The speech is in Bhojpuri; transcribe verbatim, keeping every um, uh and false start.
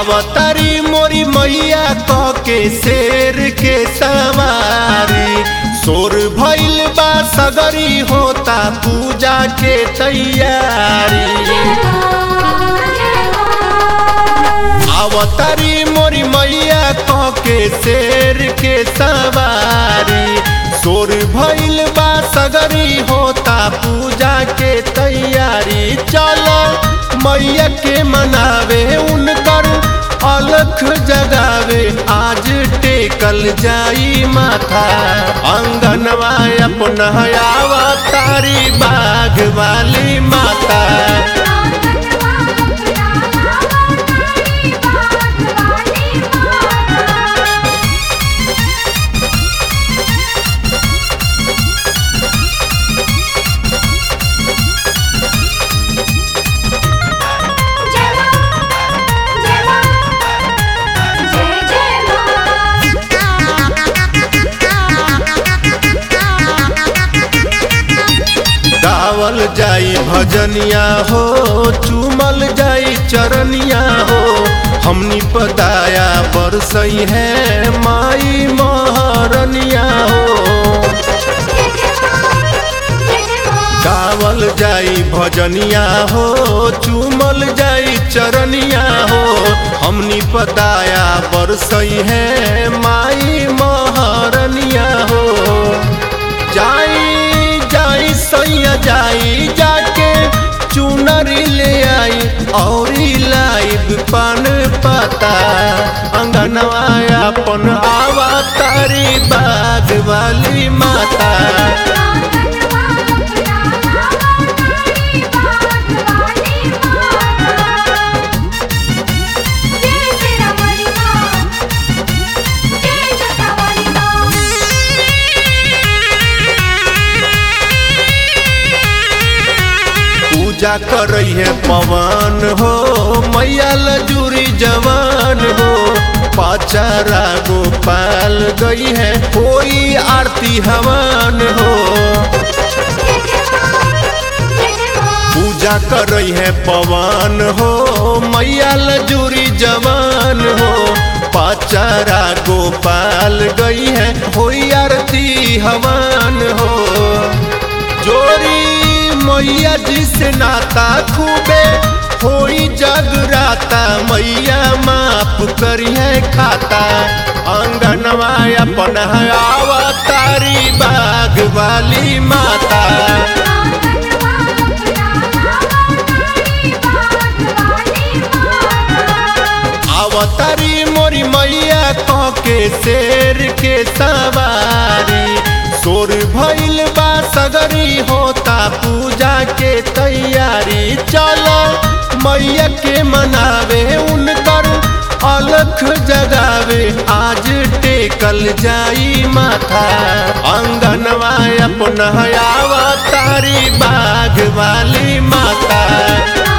अवतारी मोरी मैया कह के शेर के सवारी सोर भइल बा सगरी होता पूजा के तैयारी। अवतारी मोरी मैया कह के शेर के सवारी सोर भइल बा सगरी होता पूजा के तैयारी। चलो मैया के मनावे उनकर अलख जगावे आज टेकल जाई माथा अंगनवा अपना अवतारी बाघ वाली माता। गावल जाई भजनिया हो चूमल जाई चरनिया हो हमनी पदाया बरसई है माई महारनिया हो। गावल जाई भजनिया हो चूमल जाई चरनिया हो हमनी पदाया बरसई है माई महारनिया हो। जाई सैया जाई जाके चुनरी ले आई और लाइव पान पाता अंगनवा अपन अवतारी बाघ वाली माता। पूजा करई है पवन हो मैया लजूरी जवान हो पाचारा गोपाल गई है कोई आरती हवन हो। पूजा करई है पवन हो मैया लजूरी जवान हो पाचारा गोपाल गई है कोई आरती हवन हो। जोरी मैया जिसे नाता खूबे होई जगराता मैया माफ करी है खाता अंगनवा अपना अवतारी बाघ वाली माता। अवतारी मोरी मैया कह के शेर के सवारी सोर भइल बा सगरी होता पूजा के तैयारी। चलो मैया के मनावे उनकर अलख जगावे आज टेकल जाई माथा अंगनवा अपना अवतारी बाघ वाली माता।